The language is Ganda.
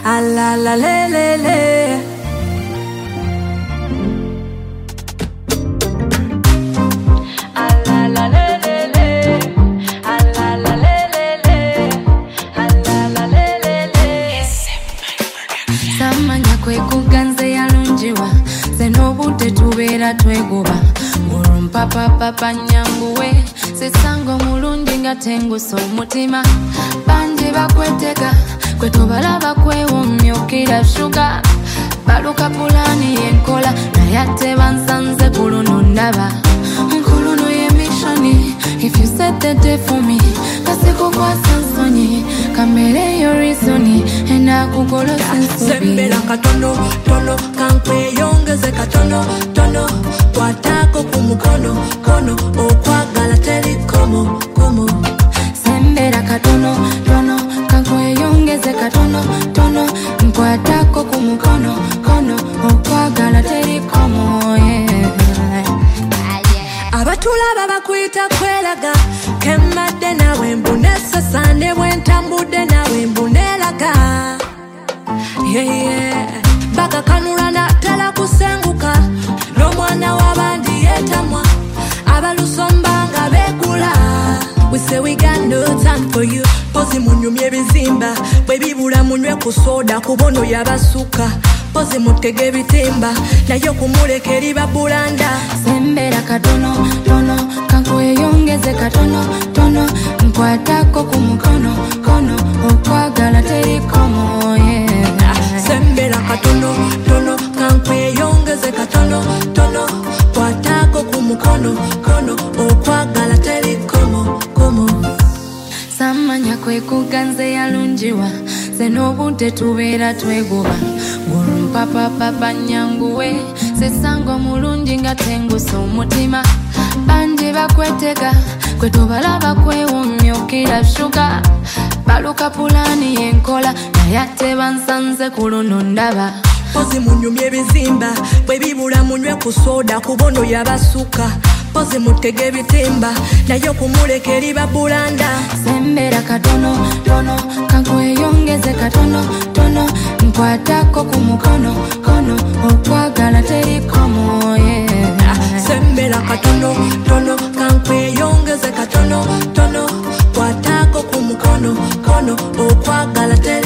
la la le le le. La la le le le. La la le le le. La la le le le. Samanya kwe kuganze yalunjiwa Zeno bute tubera twegoba Murumpa papa nyanguwe Sisango mulungi nga tenguso mutima Banje bakweteka Kwetobala bakwe umyukira shuga Baluka pulani yenkola Nayate bansanze kulunu ndaba Kulunu ye mishoni If you set the day for me Kasiko kwa sansoni Kamere yo reasoni Ena kukolo sensobi Sembela katono, tono Kankwe yongeze katono, tono Kwatako kumukono, kono Okwagala teri komo, komo Sembera katono, tono Kankwe yongeze katono, tono Kwatako kumukono, kono Okwagala teri komo, yeah Abatulaba bakwita kwelaga Kemadde nawe mbunesa sande bwentambude nawe mbunelaga Baka kanula natala kusenguka N'omwana w'abandi yetamwa Abalusombanga begula We say we got no time for you Pozi munyumye bizimba Bwe bibula munywe ku soda kubono yabasuka Pozi mutege bitimba Nayo kumuleke liba bulanda Sembera katono, tono Kankwe yongeze katono, tono Nkwatako kumukono, kono Okwagala teri komo, yeah Sembera katono, tono Kankwe yongeze katono, tono Kwatako kumukono, kono Okwagala teri komo, komo Samanya kwe kuganze yalunjiwa Zeno bute tubera twegoba Murumpa papa nyanguwe Sisango mulungi nga tenguso mutima Banje bakweteka Kwetobala bakwe umyukira shuga Baluka pulani yenkola Nayate bansanze kulunu ndaba Pozi munyumye bizimba Bwe bibula munywe ku soda kubono yabasuka Pozi mutege bitimba Nayo kumuleke liba bulanda Sembera katono, tono Kankwe yongeze katono, tono Nkwatako kumukono, kono Okwagala teri komo, yeah Sembera katono, tono Kankwe yongeze katono, tono Kwatako kumukono, kono Okwagala teri